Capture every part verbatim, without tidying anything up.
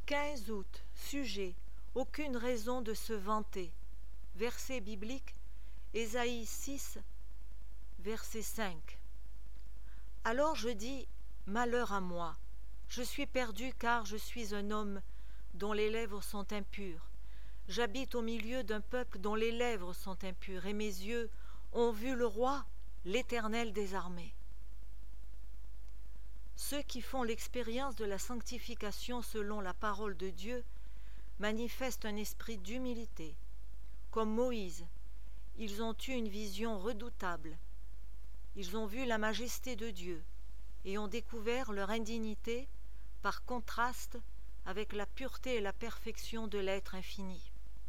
quinze août. Sujet. Aucune raison de se vanter. Verset biblique. Ésaïe six, verset cinq. Alors je dis, malheur à moi. Je suis perdu car je suis un homme dont les lèvres sont impures. J'habite au milieu d'un peuple dont les lèvres sont impures, et mes yeux ont vu le roi, l'Éternel des armées. Ceux qui font l'expérience de la sanctification selon la parole de Dieu manifestent un esprit d'humilité. Comme Moïse, ils ont eu une vision redoutable. Ils ont vu la majesté de Dieu et ont découvert leur indignité par contraste avec la pureté et la perfection de l'être infini.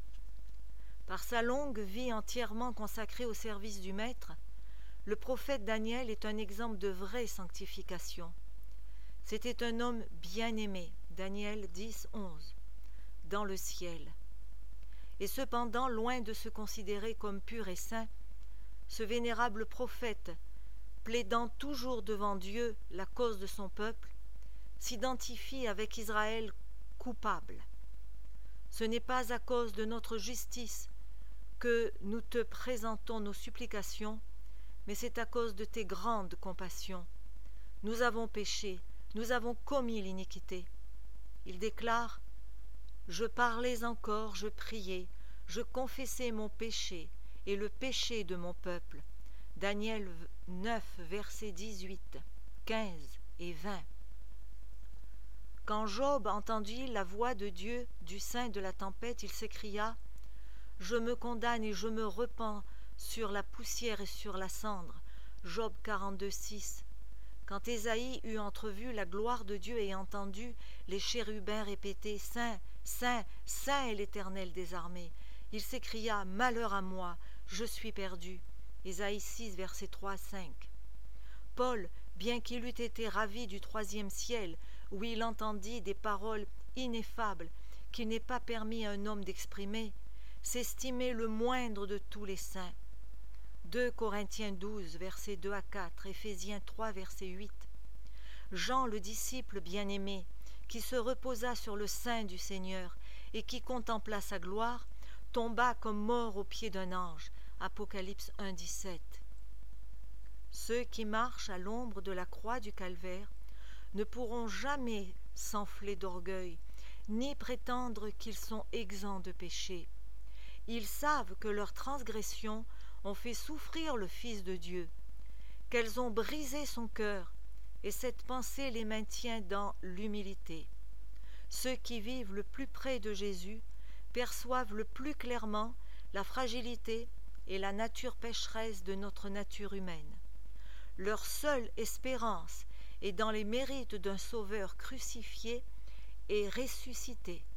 Par sa longue vie entièrement consacrée au service du Maître, le prophète Daniel est un exemple de vraie sanctification. C'était un homme bien-aimé, Daniel dix, onze, dans le ciel. Et cependant, loin de se considérer comme pur et saint, ce vénérable prophète, plaidant toujours devant Dieu la cause de son peuple, s'identifie avec Israël coupable. Ce n'est pas à cause de notre justice que nous te présentons nos supplications, mais c'est à cause de tes grandes compassions. Nous avons péché, nous avons commis l'iniquité. Il déclare « Je parlais encore, je priais, je confessais mon péché et le péché de mon peuple. » Daniel neuf, versets dix-huit, quinze et vingt. Quand Job entendit la voix de Dieu du sein de la tempête, il s'écria « Je me condamne et je me repens sur la poussière et sur la cendre. » Job quarante-deux, six. Quand Ésaïe eut entrevu la gloire de Dieu et entendu les chérubins répéter « Saint, Saint, Saint est l'Éternel des armées », il s'écria « Malheur à moi, je suis perdu ». Ésaïe six, versets trois à cinq. Paul, bien qu'il eût été ravi du troisième ciel, où il entendit des paroles ineffables qu'il n'est pas permis à un homme d'exprimer, s'estimait le moindre de tous les saints. deux Corinthiens douze, versets deux à quatre, Éphésiens trois, verset huit. Jean, le disciple bien-aimé, qui se reposa sur le sein du Seigneur et qui contempla sa gloire, tomba comme mort aux pieds d'un ange. Apocalypse un, dix-sept. Ceux qui marchent à l'ombre de la croix du calvaire ne pourront jamais s'enfler d'orgueil, ni prétendre qu'ils sont exempts de péché. Ils savent que leurs transgressions ont fait souffrir le Fils de Dieu, qu'elles ont brisé son cœur, et cette pensée les maintient dans l'humilité. Ceux qui vivent le plus près de Jésus perçoivent le plus clairement la fragilité et la nature pécheresse de notre nature humaine. Leur seule espérance est dans les mérites d'un Sauveur crucifié et ressuscité.